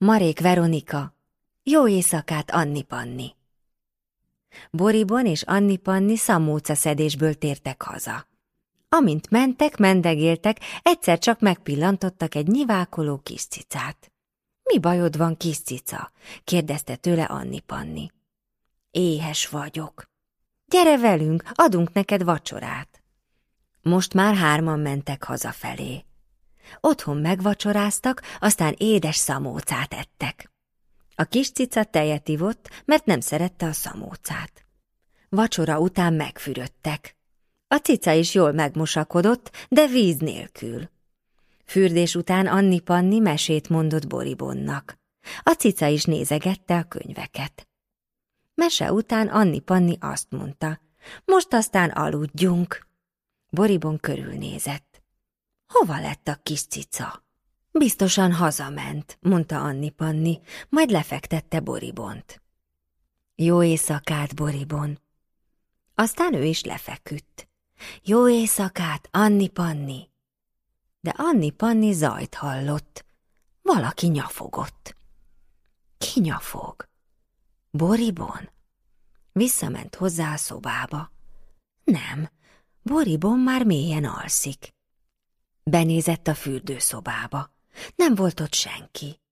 Marék Veronika, jó éjszakát, Anni Panni. Boribon és Anni Panni szamóca szedésből tértek haza. Amint mentek, mendegéltek, egyszer csak megpillantottak egy nyivákoló kis cicát. Mi bajod van, kis cica? Kérdezte tőle Anni Panni. Éhes vagyok. Gyere velünk, adunk neked vacsorát. Most már 3-an mentek hazafelé. Otthon megvacsoráztak, aztán édes szamócát ettek. A kis cica tejet ivott, mert nem szerette a szamócát. Vacsora után megfürödtek. A cica is jól megmosakodott, de víz nélkül. Fürdés után Anni Panni mesét mondott Boribonnak. A cica is nézegette a könyveket. Mese után Anni Panni azt mondta, most aztán aludjunk. Boribon körülnézett. Hova lett a kis cica? Biztosan hazament, mondta Anni Panni, majd lefektette Boribont. Jó éjszakát, Boribon. Aztán ő is lefeküdt. Jó éjszakát, Anni Panni. De Anni Panni zajt hallott. Valaki nyafogott. Ki nyafog? Boribon? Visszament hozzá a szobába. Nem, Boribon már mélyen alszik. Benézett a fürdőszobába. Nem volt ott senki.